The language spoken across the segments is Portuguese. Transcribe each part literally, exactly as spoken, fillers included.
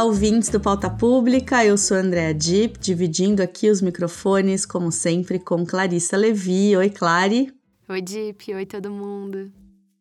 Olá, ouvintes do Pauta Pública, eu sou Andréa Dipp, dividindo aqui os microfones, como sempre, com Clarissa Levi. Oi, Clary. Oi, Dipp. Oi, todo mundo.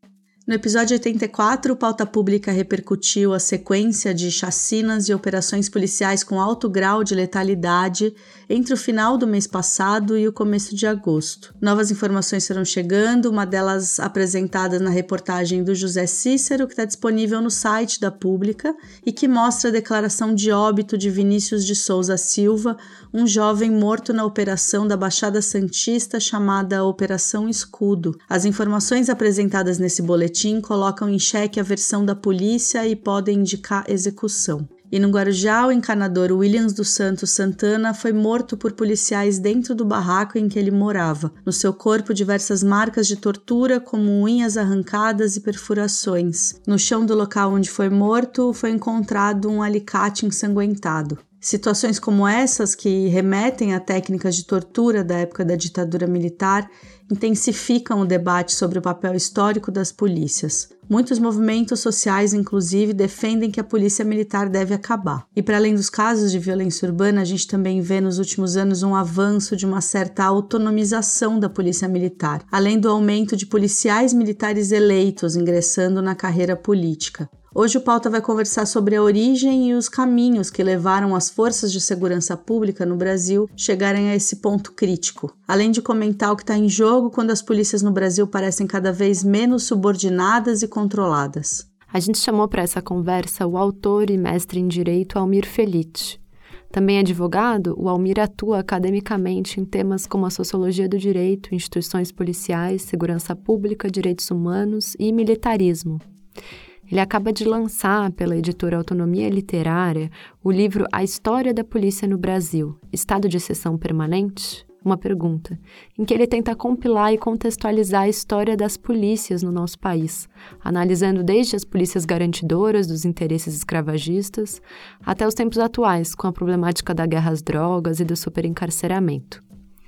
No episódio oitenta e quatro, o Pauta Pública repercutiu a sequência de chacinas e operações policiais com alto grau de letalidade entre o final do mês passado e o começo de agosto. Novas informações foram chegando, uma delas apresentada na reportagem do José Cícero, que está disponível no site da Pública e que mostra a declaração de óbito de Vinícius de Souza Silva, um jovem morto na operação da Baixada Santista chamada Operação Escudo. As informações apresentadas nesse boletim colocam em xeque a versão da polícia e podem indicar execução. E no Guarujá, o encanador Williams dos Santos Santana foi morto por policiais dentro do barraco em que ele morava. No seu corpo, diversas marcas de tortura, como unhas arrancadas e perfurações. No chão do local onde foi morto, foi encontrado um alicate ensanguentado. Situações como essas, que remetem a técnicas de tortura da época da ditadura militar, intensificam o debate sobre o papel histórico das polícias. Muitos movimentos sociais, inclusive, defendem que a polícia militar deve acabar. E para além dos casos de violência urbana, a gente também vê nos últimos anos um avanço de uma certa autonomização da polícia militar, além do aumento de policiais militares eleitos ingressando na carreira política. Hoje o Pauta vai conversar sobre a origem e os caminhos que levaram as forças de segurança pública no Brasil chegarem a esse ponto crítico, além de comentar o que está em jogo quando as polícias no Brasil parecem cada vez menos subordinadas e controladas. A gente chamou para essa conversa o autor e mestre em Direito Almir Felitti. Também advogado, o Almir atua academicamente em temas como a sociologia do direito, instituições policiais, segurança pública, direitos humanos e militarismo. Ele acaba de lançar, pela editora Autonomia Literária, o livro A História da Polícia no Brasil, Estado de Exceção Permanente? Uma pergunta, em que ele tenta compilar e contextualizar a história das polícias no nosso país, analisando desde as polícias garantidoras dos interesses escravagistas até os tempos atuais, com a problemática da guerra às drogas e do superencarceramento.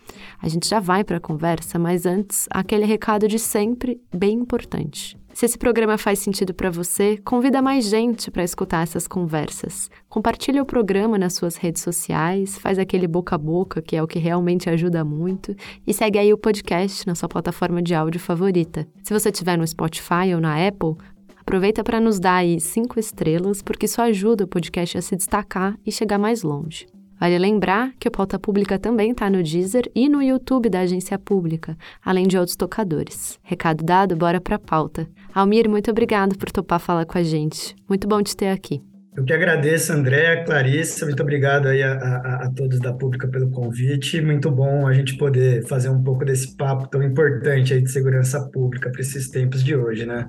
A gente já vai para a conversa, mas antes, aquele recado de sempre, bem importante. Se esse programa faz sentido para você, convida mais gente para escutar essas conversas. Compartilha o programa nas suas redes sociais, faz aquele boca a boca, que é o que realmente ajuda muito, e segue aí o podcast na sua plataforma de áudio favorita. Se você estiver no Spotify ou na Apple, aproveita para nos dar aí cinco estrelas, porque isso ajuda o podcast a se destacar e chegar mais longe. Vale lembrar que o Pauta Pública também está no Deezer e no YouTube da Agência Pública, além de outros tocadores. Recado dado, bora para a pauta. Almir, muito obrigado por topar falar com a gente. Muito bom te ter aqui. Eu que agradeço, Andréa, Clarissa, muito obrigado aí a, a, a todos da Pública pelo convite. Muito bom a gente poder fazer um pouco desse papo tão importante aí de segurança pública para esses tempos de hoje, né?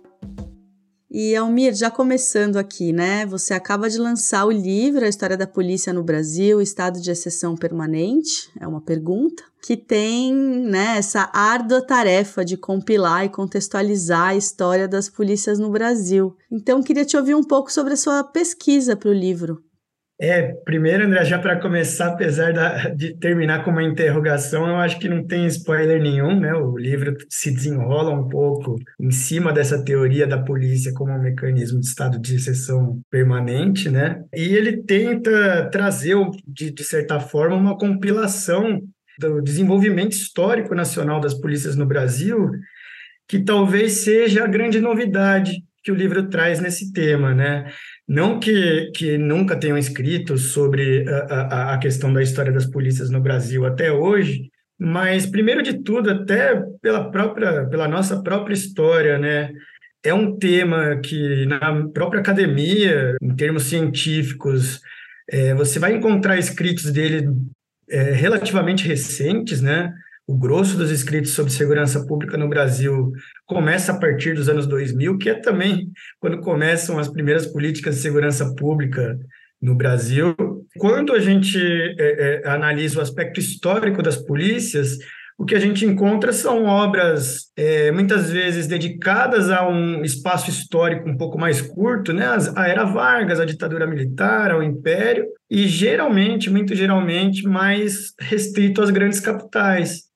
E, Almir, já começando aqui, né? Você acaba de lançar o livro A História da Polícia no Brasil, Estado de Exceção Permanente, é uma pergunta, que tem, né, essa árdua tarefa de compilar e contextualizar a história das polícias no Brasil. Então, queria te ouvir um pouco sobre a sua pesquisa para o livro. É, primeiro, André, já para começar, apesar da, de terminar com uma interrogação, eu acho que não tem spoiler nenhum, né? O livro se desenrola um pouco em cima dessa teoria da polícia como um mecanismo de estado de exceção permanente, né? E ele tenta trazer, de, de certa forma, uma compilação do desenvolvimento histórico nacional das polícias no Brasil, que talvez seja a grande novidade que o livro traz nesse tema, né? Não que, que nunca tenham escrito sobre a, a, a questão da história das polícias no Brasil até hoje, mas, primeiro de tudo, até pela, própria, pela nossa própria história, né? É um tema que, na própria academia, em termos científicos, é, você vai encontrar escritos dele é, relativamente recentes, né? O grosso dos escritos sobre segurança pública no Brasil começa a partir dos anos dois mil, que é também quando começam as primeiras políticas de segurança pública no Brasil. Quando a gente é, é, analisa o aspecto histórico das polícias, o que a gente encontra são obras, é, muitas vezes dedicadas a um espaço histórico um pouco mais curto, né? A Era Vargas, a ditadura militar, ao Império, e geralmente, muito geralmente, mais restrito às grandes capitais.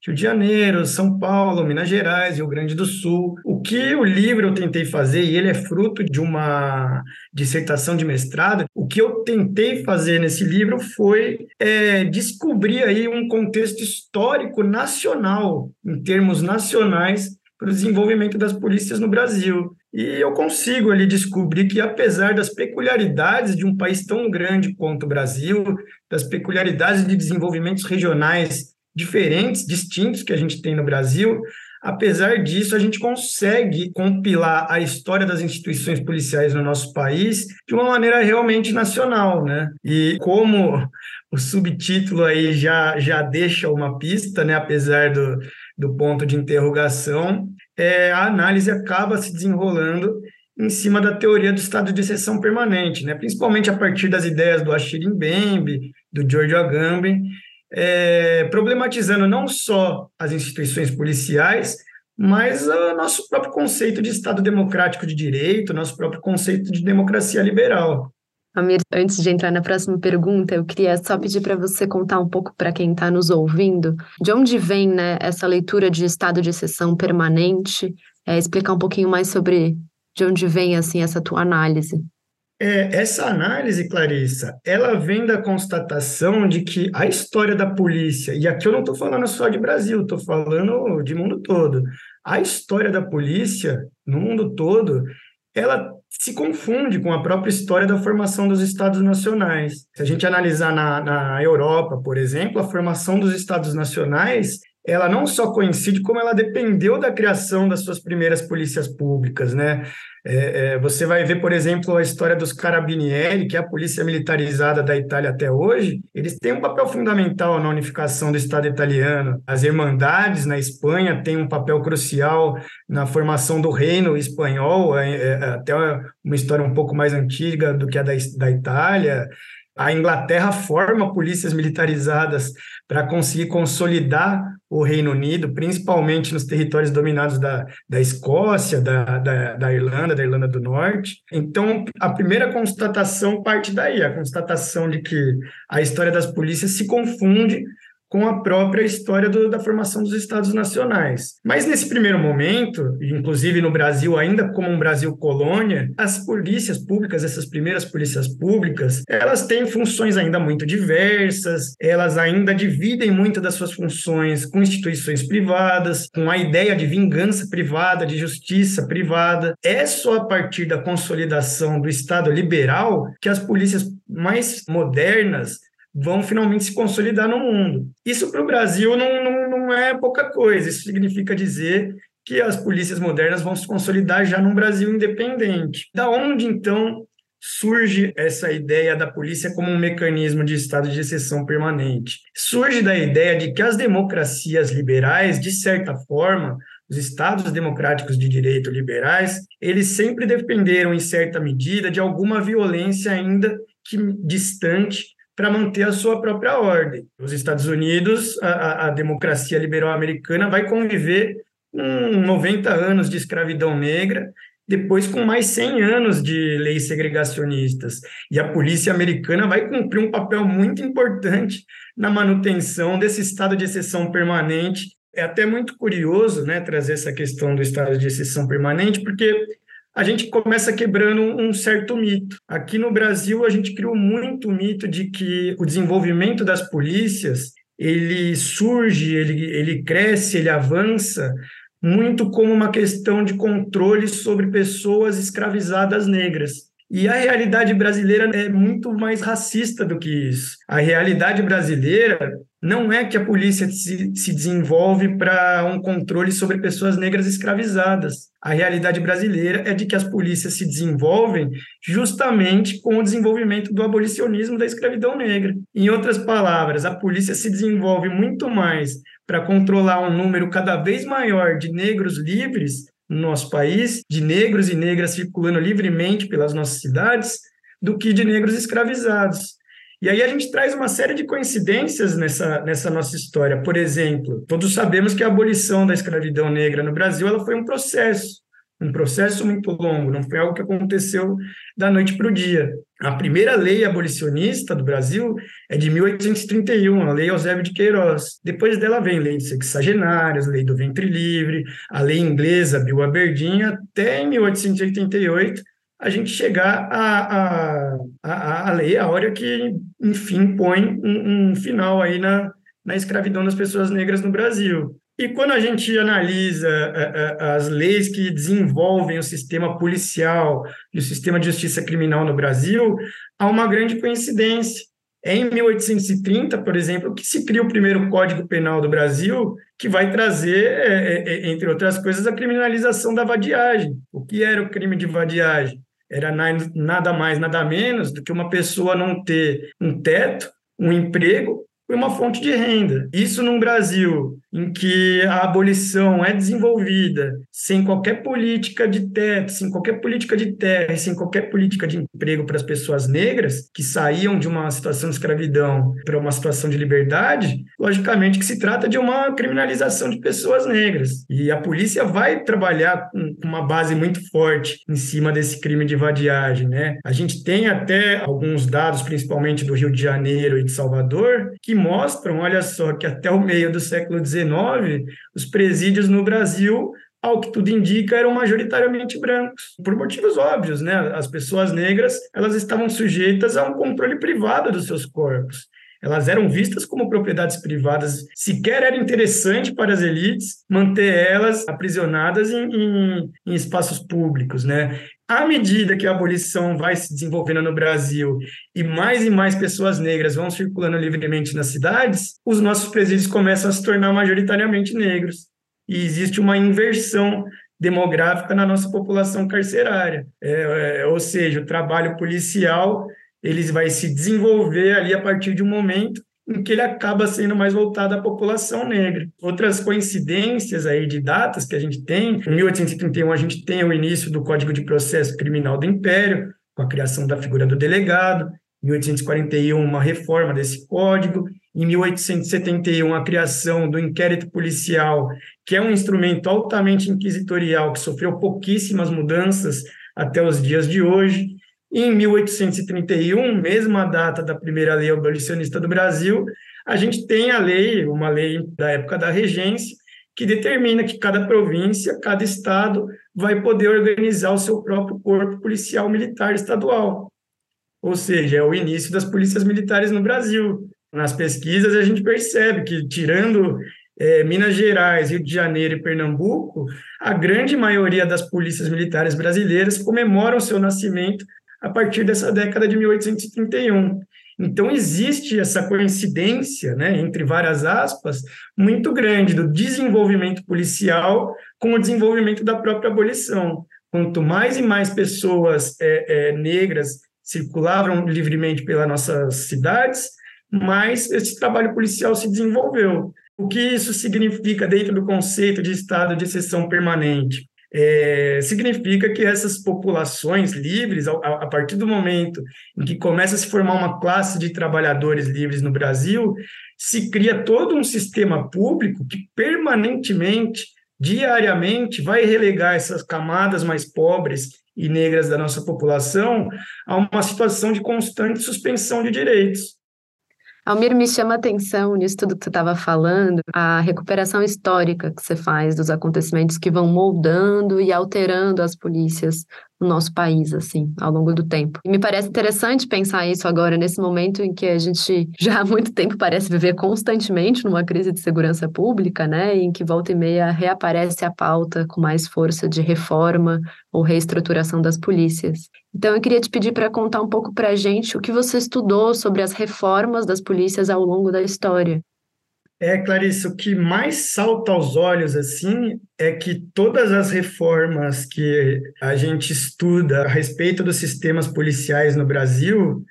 Rio de Janeiro, São Paulo, Minas Gerais, Rio Grande do Sul. O que o livro eu tentei fazer, e ele é fruto de uma dissertação de mestrado, o que eu tentei fazer nesse livro foi é, descobrir aí um contexto histórico nacional, em termos nacionais, para o desenvolvimento das polícias no Brasil. E eu consigo ali descobrir que, apesar das peculiaridades de um país tão grande quanto o Brasil, das peculiaridades de desenvolvimentos regionais diferentes, distintos que a gente tem no Brasil, apesar disso, a gente consegue compilar a história das instituições policiais no nosso país de uma maneira realmente nacional, né? E como o subtítulo aí já, já deixa uma pista, né? Apesar do, do ponto de interrogação, é, a análise acaba se desenrolando em cima da teoria do estado de exceção permanente, né? Principalmente a partir das ideias do Achille Mbembe, do Giorgio Agamben, É, problematizando não só as instituições policiais, mas o nosso próprio conceito de Estado democrático de direito, nosso próprio conceito de democracia liberal. Almir, antes de entrar na próxima pergunta, eu queria só pedir para você contar um pouco para quem está nos ouvindo, de onde vem, né, essa leitura de estado de exceção permanente, é, explicar um pouquinho mais sobre de onde vem assim, essa tua análise. É, essa análise, Clarissa, ela vem da constatação de que a história da polícia, e aqui eu não estou falando só de Brasil, estou falando de mundo todo, a história da polícia no mundo todo, ela se confunde com a própria história da formação dos Estados nacionais. Se a gente analisar na, na Europa, por exemplo, a formação dos Estados nacionais, ela não só coincide, como ela dependeu da criação das suas primeiras polícias públicas, né? É, é, você vai ver, por exemplo, a história dos Carabinieri, que é a polícia militarizada da Itália até hoje. Eles têm um papel fundamental na unificação do Estado italiano. As Irmandades, na Espanha, têm um papel crucial na formação do reino espanhol, é, é, até uma história um pouco mais antiga do que a da, da Itália. A Inglaterra forma polícias militarizadas para conseguir consolidar o Reino Unido, principalmente nos territórios dominados da, da Escócia, da, da, da Irlanda, da Irlanda do Norte. Então, a primeira constatação parte daí, a constatação de que a história das polícias se confunde com a própria história do, da formação dos Estados nacionais. Mas, nesse primeiro momento, inclusive no Brasil, ainda como um Brasil colônia, as polícias públicas, essas primeiras polícias públicas, elas têm funções ainda muito diversas, elas ainda dividem muito das suas funções com instituições privadas, com a ideia de vingança privada, de justiça privada. É só a partir da consolidação do Estado liberal que as polícias mais modernas vão finalmente se consolidar no mundo. Isso para o Brasil não, não, não é pouca coisa, isso significa dizer que as polícias modernas vão se consolidar já num Brasil independente. Da onde, então, surge essa ideia da polícia como um mecanismo de estado de exceção permanente? Surge da ideia de que as democracias liberais, de certa forma, os estados democráticos de direito liberais, eles sempre dependeram, em certa medida, de alguma violência ainda que distante para manter a sua própria ordem. Nos Estados Unidos, a, a democracia liberal americana vai conviver com noventa anos de escravidão negra, depois com mais cem anos de leis segregacionistas. E a polícia americana vai cumprir um papel muito importante na manutenção desse estado de exceção permanente. É até muito curioso, né, trazer essa questão do estado de exceção permanente, porque a gente começa quebrando um certo mito. Aqui no Brasil, a gente criou muito o mito de que o desenvolvimento das polícias, ele surge, ele, ele cresce, ele avança, muito como uma questão de controle sobre pessoas escravizadas negras. E a realidade brasileira é muito mais racista do que isso. A realidade brasileira não é que a polícia se, se desenvolve para um controle sobre pessoas negras escravizadas. A realidade brasileira é de que as polícias se desenvolvem justamente com o desenvolvimento do abolicionismo da escravidão negra. Em outras palavras, a polícia se desenvolve muito mais para controlar um número cada vez maior de negros livres no nosso país, de negros e negras circulando livremente pelas nossas cidades, do que de negros escravizados. E aí a gente traz uma série de coincidências nessa, nessa nossa história. Por exemplo, todos sabemos que a abolição da escravidão negra no Brasil ela foi um processo, um processo muito longo, não foi algo que aconteceu da noite para o dia. A primeira lei abolicionista do Brasil é de mil oitocentos e trinta e um, a Lei Eusébio de Queiroz. Depois dela vem a Lei de Sexagenários, Lei do Ventre Livre, a lei inglesa Bill Aberdeen, até em mil oitocentos e oitenta e oito, a gente chegar à a, a, a lei áurea que, enfim, põe um, um final aí na, na escravidão das pessoas negras no Brasil. E quando a gente analisa as leis que desenvolvem o sistema policial e o sistema de justiça criminal no Brasil, há uma grande coincidência. É em mil oitocentos e trinta, por exemplo, que se cria o primeiro Código Penal do Brasil, que vai trazer, entre outras coisas, a criminalização da vadiagem. O que era o crime de vadiagem? Era nada mais, nada menos do que uma pessoa não ter um teto, um emprego e uma fonte de renda. Isso num Brasil em que a abolição é desenvolvida sem qualquer política de teto, sem qualquer política de terra, sem qualquer política de emprego para as pessoas negras que saíam de uma situação de escravidão para uma situação de liberdade, logicamente que se trata de uma criminalização de pessoas negras. E a polícia vai trabalhar com uma base muito forte em cima desse crime de vadiagem, né? A gente tem até alguns dados, principalmente do Rio de Janeiro e de Salvador, que mostram, olha só, que até o meio do século dezenove, os presídios no Brasil, ao que tudo indica, eram majoritariamente brancos, por motivos óbvios, né? As pessoas negras, elas estavam sujeitas a um controle privado dos seus corpos. Elas eram vistas como propriedades privadas, sequer era interessante para as elites manter elas aprisionadas em, em, em espaços públicos, né? À medida que a abolição vai se desenvolvendo no Brasil e mais e mais pessoas negras vão circulando livremente nas cidades, os nossos presídios começam a se tornar majoritariamente negros. E existe uma inversão demográfica na nossa população carcerária. É, é, ou seja, o trabalho policial ele vai se desenvolver ali a partir de um momento em que ele acaba sendo mais voltado à população negra. Outras coincidências aí de datas que a gente tem, em mil oitocentos e trinta e um a gente tem o início do Código de Processo Criminal do Império, com a criação da figura do delegado, em mil oitocentos e quarenta e um uma reforma desse código, em mil oitocentos e setenta e um a criação do inquérito policial, que é um instrumento altamente inquisitorial, que sofreu pouquíssimas mudanças até os dias de hoje. Em mil oitocentos e trinta e um, mesma data da primeira lei abolicionista do Brasil, a gente tem a lei, uma lei da época da regência, que determina que cada província, cada estado, vai poder organizar o seu próprio corpo policial militar estadual. Ou seja, é o início das polícias militares no Brasil. Nas pesquisas, a gente percebe que, tirando é, Minas Gerais, Rio de Janeiro e Pernambuco, a grande maioria das polícias militares brasileiras comemoram seu nascimento a partir dessa década de mil oitocentos e trinta e um. Então, existe essa coincidência, né, entre várias aspas, muito grande do desenvolvimento policial com o desenvolvimento da própria abolição. Quanto mais e mais pessoas é, é, negras circulavam livremente pelas nossas cidades, mais esse trabalho policial se desenvolveu. O que isso significa dentro do conceito de estado de exceção permanente? É, significa que essas populações livres, a, a partir do momento em que começa a se formar uma classe de trabalhadores livres no Brasil, se cria todo um sistema público que permanentemente, diariamente, vai relegar essas camadas mais pobres e negras da nossa população a uma situação de constante suspensão de direitos. Almir, me chama a atenção nisso tudo que você estava falando, a recuperação histórica que você faz dos acontecimentos que vão moldando e alterando as polícias no nosso país, assim, ao longo do tempo. E me parece interessante pensar isso agora, nesse momento em que a gente já há muito tempo parece viver constantemente numa crise de segurança pública, né, em que volta e meia reaparece a pauta com mais força de reforma ou reestruturação das polícias. Então, eu queria te pedir para contar um pouco para a gente o que você estudou sobre as reformas das polícias ao longo da história. É, Clarice, o que mais salta aos olhos, assim, é que todas as reformas que a gente estuda a respeito dos sistemas policiais no Brasil,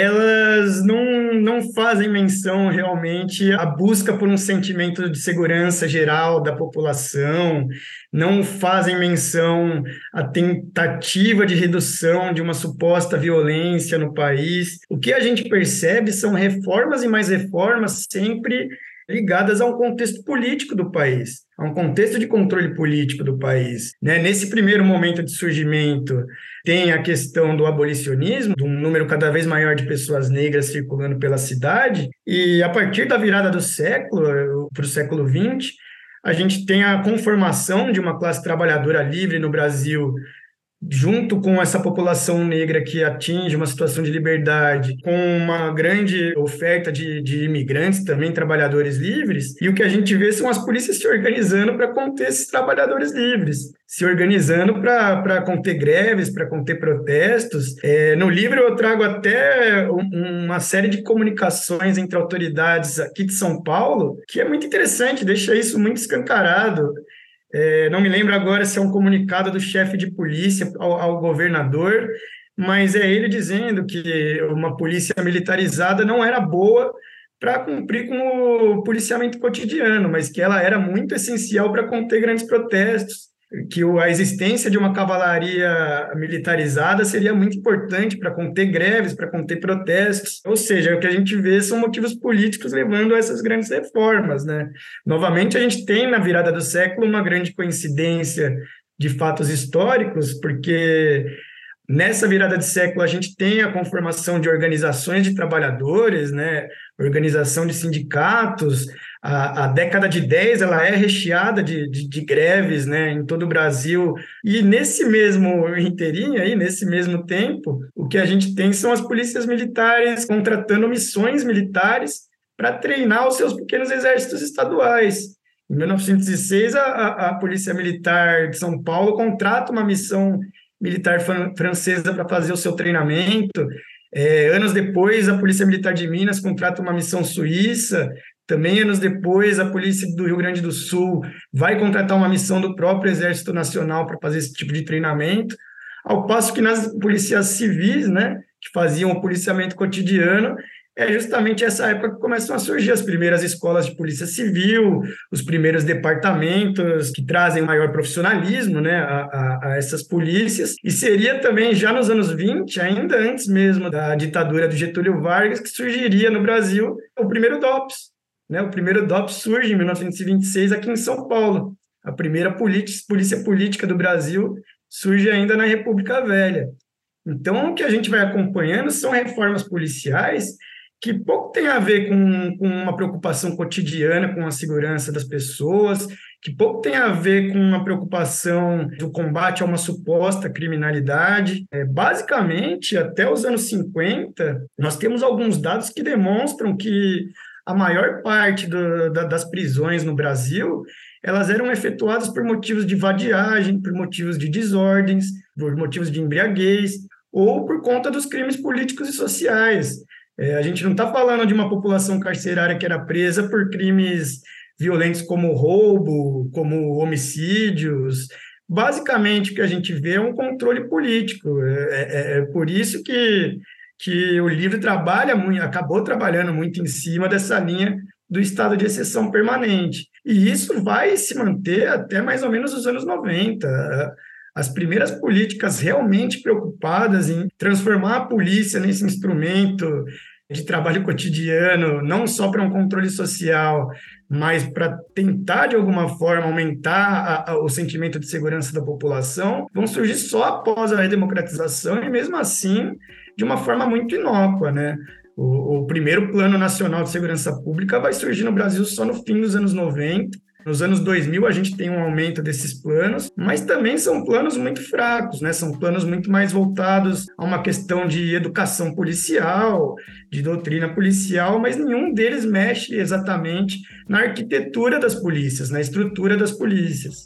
elas não, não fazem menção realmente à busca por um sentimento de segurança geral da população, não fazem menção à tentativa de redução de uma suposta violência no país. O que a gente percebe são reformas e mais reformas sempre ligadas a um contexto político do país, a um contexto de controle político do país. Né? Nesse primeiro momento de surgimento, tem a questão do abolicionismo, de um número cada vez maior de pessoas negras circulando pela cidade, e a partir da virada do século, para o século vinte, a gente tem a conformação de uma classe trabalhadora livre no Brasil, junto com essa população negra que atinge uma situação de liberdade, com uma grande oferta de, de imigrantes, também trabalhadores livres, e o que a gente vê são as polícias se organizando para conter esses trabalhadores livres, se organizando para conter greves, para conter protestos. É, no livro eu trago até um, uma série de comunicações entre autoridades aqui de São Paulo, que é muito interessante, deixa isso muito escancarado. É, não me lembro agora se é um comunicado do chefe de polícia ao, ao governador, mas é ele dizendo que uma polícia militarizada não era boa para cumprir com o policiamento cotidiano, mas que ela era muito essencial para conter grandes protestos, que a existência de uma cavalaria militarizada seria muito importante para conter greves, para conter protestos. Ou seja, o que a gente vê são motivos políticos levando a essas grandes reformas, né? Novamente, a gente tem, na virada do século, uma grande coincidência de fatos históricos, porque nessa virada de século a gente tem a conformação de organizações de trabalhadores, né? Organização de sindicatos. A, a década de dez ela é recheada de, de, de greves, né, em todo o Brasil, e nesse mesmo inteirinho, aí, nesse mesmo tempo, o que a gente tem são as polícias militares contratando missões militares para treinar os seus pequenos exércitos estaduais. Em mil novecentos e seis, a, a, a Polícia Militar de São Paulo contrata uma missão militar fran- francesa para fazer o seu treinamento. É, anos depois, a Polícia Militar de Minas contrata uma missão suíça. Também, anos depois, a Polícia do Rio Grande do Sul vai contratar uma missão do próprio Exército Nacional para fazer esse tipo de treinamento, ao passo que nas polícias civis, né, que faziam o policiamento cotidiano, é justamente essa época que começam a surgir as primeiras escolas de polícia civil, os primeiros departamentos que trazem maior profissionalismo, né, a, a, a essas polícias, e seria também já nos anos vinte, ainda antes mesmo da ditadura do Getúlio Vargas, que surgiria no Brasil o primeiro DOPS. Né, o primeiro DOPS surge em mil novecentos e vinte e seis aqui em São Paulo. A primeira polícia, polícia política do Brasil surge ainda na República Velha. Então, o que a gente vai acompanhando são reformas policiais que pouco tem a ver com, com uma preocupação cotidiana com a segurança das pessoas, que pouco tem a ver com uma preocupação do combate a uma suposta criminalidade. É, basicamente, até os anos cinquenta, nós temos alguns dados que demonstram que a maior parte do, da, das prisões no Brasil, elas eram efetuadas por motivos de vadiagem, por motivos de desordens, por motivos de embriaguez, ou por conta dos crimes políticos e sociais. É, a gente não está falando de uma população carcerária que era presa por crimes violentos como roubo, como homicídios. Basicamente, o que a gente vê é um controle político. É, é, é por isso que... que o livro trabalha muito, acabou trabalhando muito em cima dessa linha do estado de exceção permanente. E isso vai se manter até mais ou menos os anos noventa. As primeiras políticas realmente preocupadas em transformar a polícia nesse instrumento de trabalho cotidiano, não só para um controle social, mas para tentar, de alguma forma, aumentar a, a, o sentimento de segurança da população, vão surgir só após a redemocratização e, mesmo assim, de uma forma muito inócua, né? O, o primeiro Plano Nacional de Segurança Pública vai surgir no Brasil só no fim dos anos noventa. Nos anos dois mil, a gente tem um aumento desses planos, mas também são planos muito fracos, né? São planos muito mais voltados a uma questão de educação policial, de doutrina policial, mas nenhum deles mexe exatamente na arquitetura das polícias, na estrutura das polícias.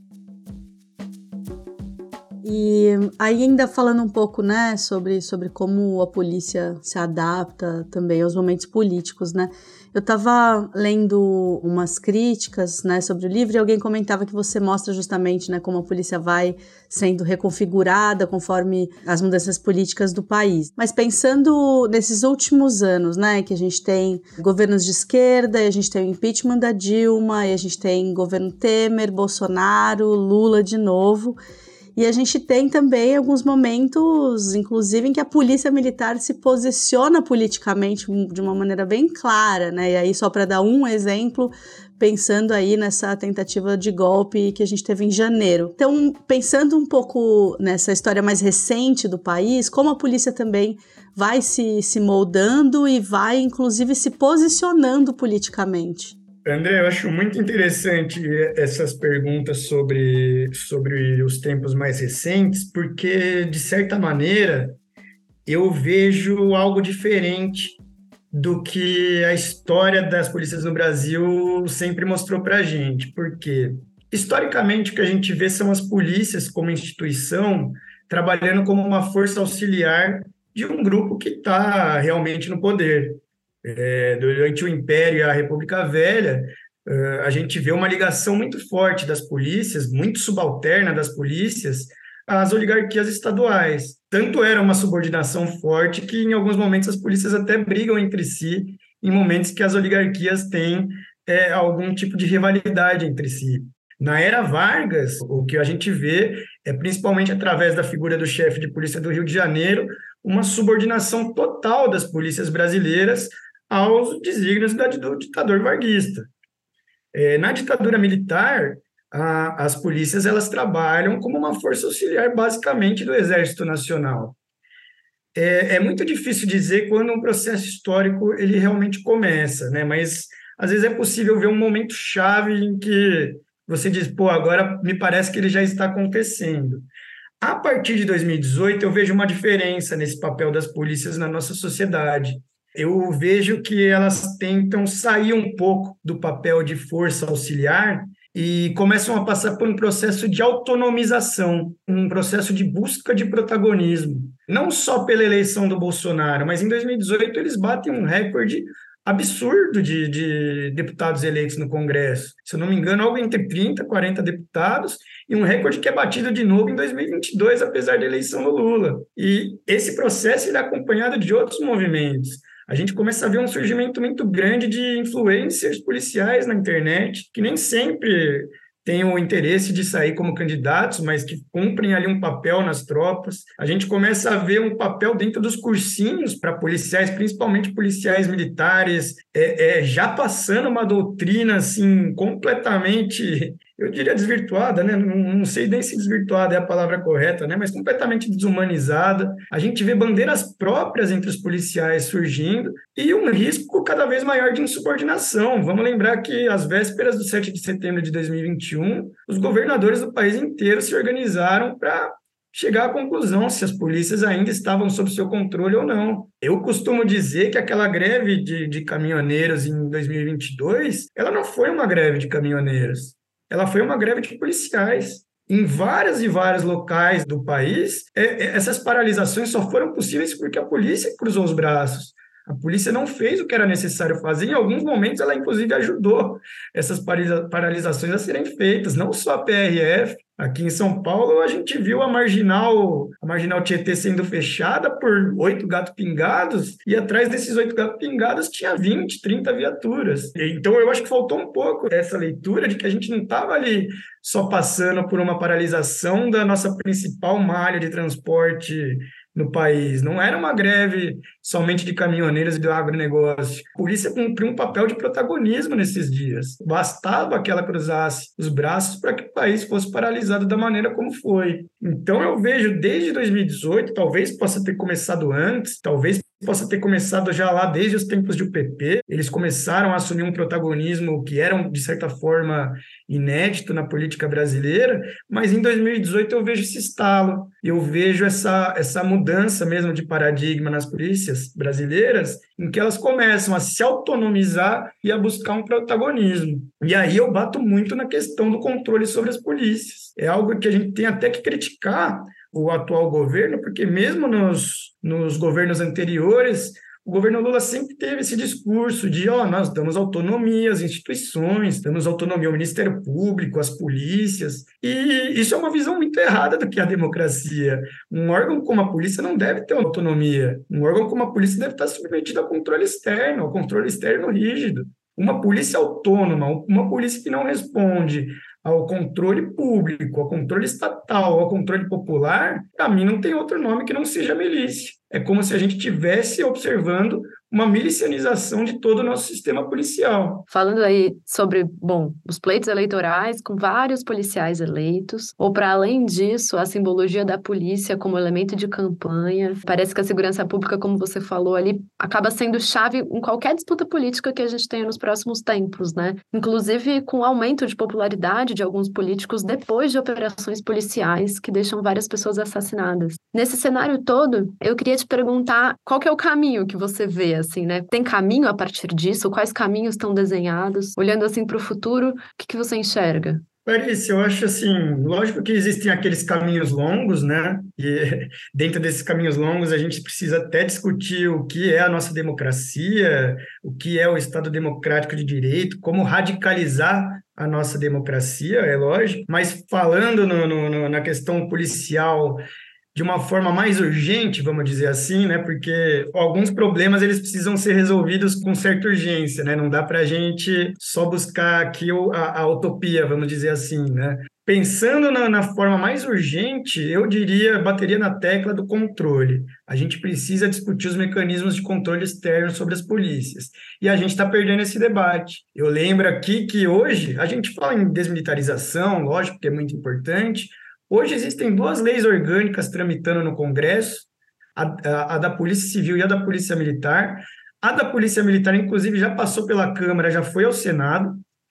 E aí, ainda falando um pouco, né, sobre, sobre como a polícia se adapta também aos momentos políticos, né? Eu estava lendo umas críticas, né, sobre o livro e alguém comentava que você mostra justamente, né, como a polícia vai sendo reconfigurada conforme as mudanças políticas do país. Mas pensando nesses últimos anos, né, que a gente tem governos de esquerda, e a gente tem o impeachment da Dilma, e a gente tem governo Temer, Bolsonaro, Lula de novo. E a gente tem também alguns momentos, inclusive, em que a polícia militar se posiciona politicamente de uma maneira bem clara, né? E aí, só para dar um exemplo, pensando aí nessa tentativa de golpe que a gente teve em janeiro. Então, pensando um pouco nessa história mais recente do país, como a polícia também vai se, se moldando e vai, inclusive, se posicionando politicamente. André, eu acho muito interessante essas perguntas sobre, sobre os tempos mais recentes, porque, de certa maneira, eu vejo algo diferente do que a história das polícias no Brasil sempre mostrou para a gente. Porque, historicamente, o que a gente vê são as polícias como instituição trabalhando como uma força auxiliar de um grupo que está realmente no poder. É, durante o Império e a República Velha, uh, a gente vê uma ligação muito forte das polícias, muito subalterna das polícias, às oligarquias estaduais. Tanto era uma subordinação forte que, em alguns momentos, as polícias até brigam entre si, em momentos que as oligarquias têm é, algum tipo de rivalidade entre si. Na era Vargas, o que a gente vê é, principalmente através da figura do chefe de polícia do Rio de Janeiro, uma subordinação total das polícias brasileiras aos desígnios do ditador varguista. É, na ditadura militar, a, as polícias elas trabalham como uma força auxiliar, basicamente, do Exército Nacional. É, é muito difícil dizer quando um processo histórico ele realmente começa, né? Mas, às vezes, é possível ver um momento chave em que você diz, pô, agora me parece que ele já está acontecendo. A partir de dois mil e dezoito, eu vejo uma diferença nesse papel das polícias na nossa sociedade. Eu vejo que elas tentam sair um pouco do papel de força auxiliar e começam a passar por um processo de autonomização, um processo de busca de protagonismo. Não só pela eleição do Bolsonaro, mas em dois mil e dezoito eles batem um recorde absurdo de, de deputados eleitos no Congresso. Se eu não me engano, algo entre trinta, quarenta deputados, e um recorde que é batido de novo em dois mil e vinte e dois, apesar da eleição do Lula. E esse processo ele é acompanhado de outros movimentos. A gente começa a ver um surgimento muito grande de influencers policiais na internet, que nem sempre têm o interesse de sair como candidatos, mas que cumprem ali um papel nas tropas. A gente começa a ver um papel dentro dos cursinhos para policiais, principalmente policiais militares, é, é, já passando uma doutrina assim, completamente, eu diria desvirtuada, né? Não, não sei nem se desvirtuada é a palavra correta, né? Mas completamente desumanizada. A gente vê bandeiras próprias entre os policiais surgindo e um risco cada vez maior de insubordinação. Vamos lembrar que às vésperas do sete de setembro de dois mil e vinte e um, os governadores do país inteiro se organizaram para chegar à conclusão se as polícias ainda estavam sob seu controle ou não. Eu costumo dizer que aquela greve de, de caminhoneiros em dois mil e vinte e dois, ela não foi uma greve de caminhoneiros. Ela foi uma greve de policiais. Em vários e vários locais do país, é, é, essas paralisações só foram possíveis porque a polícia cruzou os braços. A polícia não fez o que era necessário fazer. Em alguns momentos, ela, inclusive, ajudou essas paralisações a serem feitas. Não só a P R F. Aqui em São Paulo, a gente viu a Marginal, a Marginal Tietê sendo fechada por oito gatos pingados, e atrás desses oito gatos pingados tinha vinte, trinta viaturas. Então, eu acho que faltou um pouco essa leitura de que a gente não estava ali só passando por uma paralisação da nossa principal malha de transporte no país. Não era uma greve somente de caminhoneiros e do agronegócio. A polícia cumpriu um papel de protagonismo nesses dias. Bastava que ela cruzasse os braços para que o país fosse paralisado da maneira como foi. Então eu vejo desde dois mil e dezoito, talvez possa ter começado antes, talvez possa ter começado já lá desde os tempos de U P P. Eles começaram a assumir um protagonismo que era, de certa forma, inédito na política brasileira, mas em dois mil e dezoito eu vejo esse estalo, eu vejo essa, essa mudança mesmo de paradigma nas polícias brasileiras, em que elas começam a se autonomizar e a buscar um protagonismo. E aí eu bato muito na questão do controle sobre as polícias. É algo que a gente tem até que criticar o atual governo, porque mesmo nos, nos governos anteriores, o governo Lula sempre teve esse discurso de, ó, nós damos autonomia às instituições, damos autonomia ao Ministério Público, às polícias, e isso é uma visão muito errada do que é a democracia. Um órgão como a polícia não deve ter autonomia. Um órgão como a polícia deve estar submetido a controle externo, ao controle externo rígido. Uma polícia autônoma, uma polícia que não responde ao controle público, ao controle estatal, ao controle popular, para mim não tem outro nome que não seja milícia. É como se a gente estivesse observando uma milicianização de todo o nosso sistema policial. Falando aí sobre, bom, os pleitos eleitorais com vários policiais eleitos, ou para além disso, a simbologia da polícia como elemento de campanha. Parece que a segurança pública, como você falou ali, acaba sendo chave em qualquer disputa política que a gente tenha nos próximos tempos, né? Inclusive com o aumento de popularidade de alguns políticos depois de operações policiais que deixam várias pessoas assassinadas. Nesse cenário todo, eu queria te perguntar qual que é o caminho que você vê, assim, né? Tem caminho a partir disso? Quais caminhos estão desenhados? Olhando assim para o futuro, o que, que você enxerga? Clarice, eu acho assim, lógico que existem aqueles caminhos longos, né? E dentro desses caminhos longos a gente precisa até discutir o que é a nossa democracia, o que é o Estado Democrático de Direito, como radicalizar a nossa democracia, é lógico. Mas falando no, no, na questão policial de uma forma mais urgente, vamos dizer assim, né? Porque alguns problemas eles precisam ser resolvidos com certa urgência, né? Não dá para a gente só buscar aqui a, a utopia, vamos dizer assim, né? Pensando na, na forma mais urgente, eu diria, bateria na tecla do controle. A gente precisa discutir os mecanismos de controle externo sobre as polícias. E a gente está perdendo esse debate. Eu lembro aqui que hoje a gente fala em desmilitarização, lógico que é muito importante. Hoje existem duas leis orgânicas tramitando no Congresso, a, a, a da Polícia Civil e a da Polícia Militar. A da Polícia Militar, inclusive, já passou pela Câmara, já foi ao Senado.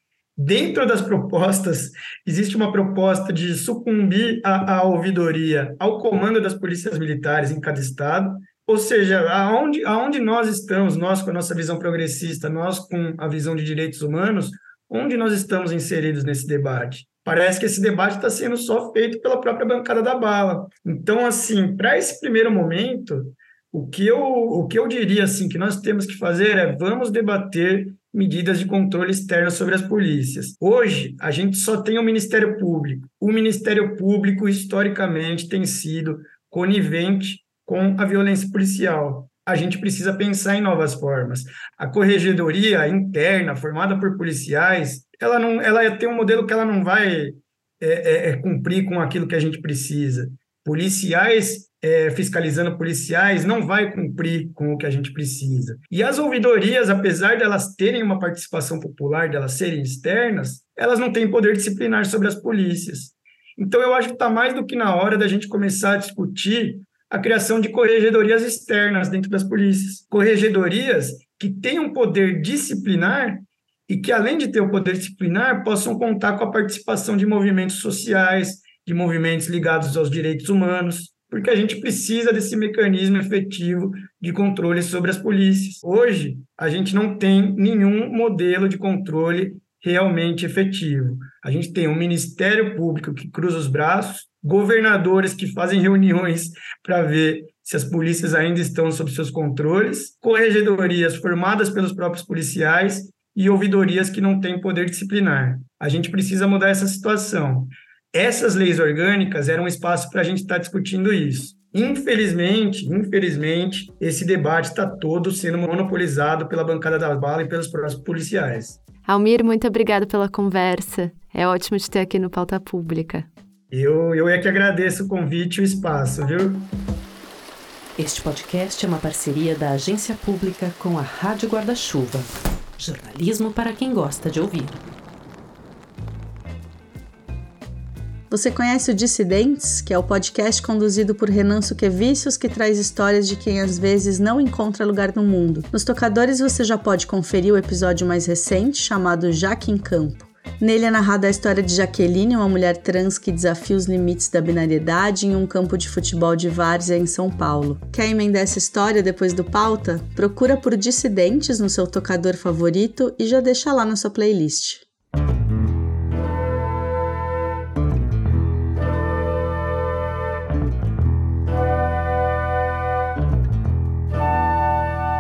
Dentro das propostas, existe uma proposta de sucumbir a, a ouvidoria ao comando das polícias militares em cada estado. Ou seja, aonde, aonde nós estamos, nós com a nossa visão progressista, nós com a visão de direitos humanos, onde nós estamos inseridos nesse debate? Parece que esse debate está sendo só feito pela própria bancada da bala. Então, assim, para esse primeiro momento, o que eu, o que eu diria assim, que nós temos que fazer é vamos debater medidas de controle externo sobre as polícias. Hoje, a gente só tem o Ministério Público. O Ministério Público, historicamente, tem sido conivente com a violência policial. A gente precisa pensar em novas formas. A corregedoria interna, formada por policiais, ela, não, ela tem um modelo que ela não vai é, é, é, cumprir com aquilo que a gente precisa. Policiais é, fiscalizando policiais não vai cumprir com o que a gente precisa. E as ouvidorias, apesar de elas terem uma participação popular, de elas serem externas, elas não têm poder disciplinar sobre as polícias. Então, eu acho que está mais do que na hora da gente começar a discutir a criação de corregedorias externas dentro das polícias. Corregedorias que tenham poder disciplinar e que, além de ter o poder disciplinar, possam contar com a participação de movimentos sociais, de movimentos ligados aos direitos humanos, porque a gente precisa desse mecanismo efetivo de controle sobre as polícias. Hoje, a gente não tem nenhum modelo de controle realmente efetivo. A gente tem um Ministério Público que cruza os braços, governadores que fazem reuniões para ver se as polícias ainda estão sob seus controles, corregedorias formadas pelos próprios policiais e ouvidorias que não têm poder disciplinar. A gente precisa mudar essa situação. Essas leis orgânicas eram um espaço para a gente estar discutindo isso. Infelizmente, infelizmente, esse debate está todo sendo monopolizado pela bancada da bala e pelos próprios policiais. Almir, muito obrigada pela conversa. É ótimo te ter aqui no Pauta Pública. Eu, eu é que agradeço o convite e o espaço, viu? Este podcast é uma parceria da Agência Pública com a Rádio Guarda-Chuva. Jornalismo para quem gosta de ouvir. Você conhece o Dissidentes, que é o podcast conduzido por Renan Suquevicius, que traz histórias de quem às vezes não encontra lugar no mundo. Nos tocadores você já pode conferir o episódio mais recente, chamado Jaque em Campo. Nele é narrada a história de Jaqueline, uma mulher trans que desafia os limites da binariedade em um campo de futebol de várzea em São Paulo. Quer emendar essa história depois do pauta? Procura por Dissidentes no seu tocador favorito e já deixa lá na sua playlist.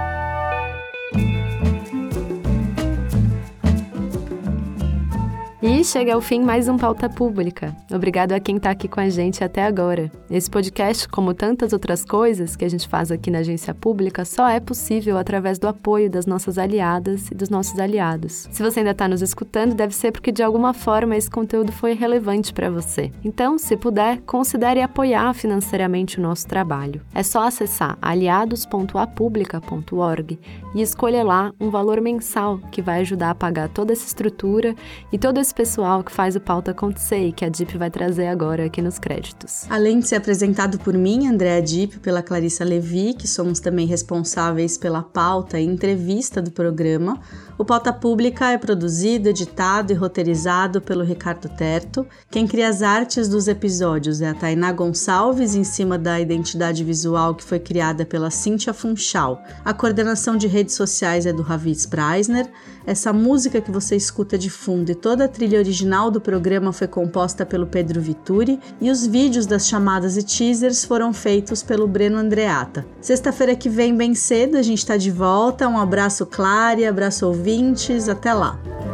E E chega ao fim mais um Pauta Pública. Obrigado a quem está aqui com a gente até agora. Esse podcast, como tantas outras coisas que a gente faz aqui na Agência Pública, só é possível através do apoio das nossas aliadas e dos nossos aliados. Se você ainda está nos escutando, deve ser porque de alguma forma esse conteúdo foi relevante para você. Então, se puder, considere apoiar financeiramente o nosso trabalho. É só acessar aliados ponto a publica ponto org e escolher lá um valor mensal que vai ajudar a pagar toda essa estrutura e todo esse pessoal que faz o Pauta acontecer e que a D I P vai trazer agora aqui nos créditos. Além de ser apresentado por mim, Andréa Dipp, pela Clarissa Levi, que somos também responsáveis pela pauta e entrevista do programa, o Pauta Pública é produzido, editado e roteirizado pelo Ricardo Terto. Quem cria as artes dos episódios é a Tainá Gonçalves, em cima da identidade visual que foi criada pela Cíntia Funchal. A coordenação de redes sociais é do Ravitz Preisner. Essa música que você escuta de fundo e toda a trilha original do programa foi composta pelo Pedro Vituri e os vídeos das chamadas e teasers foram feitos pelo Breno Andreata. Sexta-feira que vem, bem cedo, a gente está de volta. Um abraço, Clary, abraço ouvintes, até lá!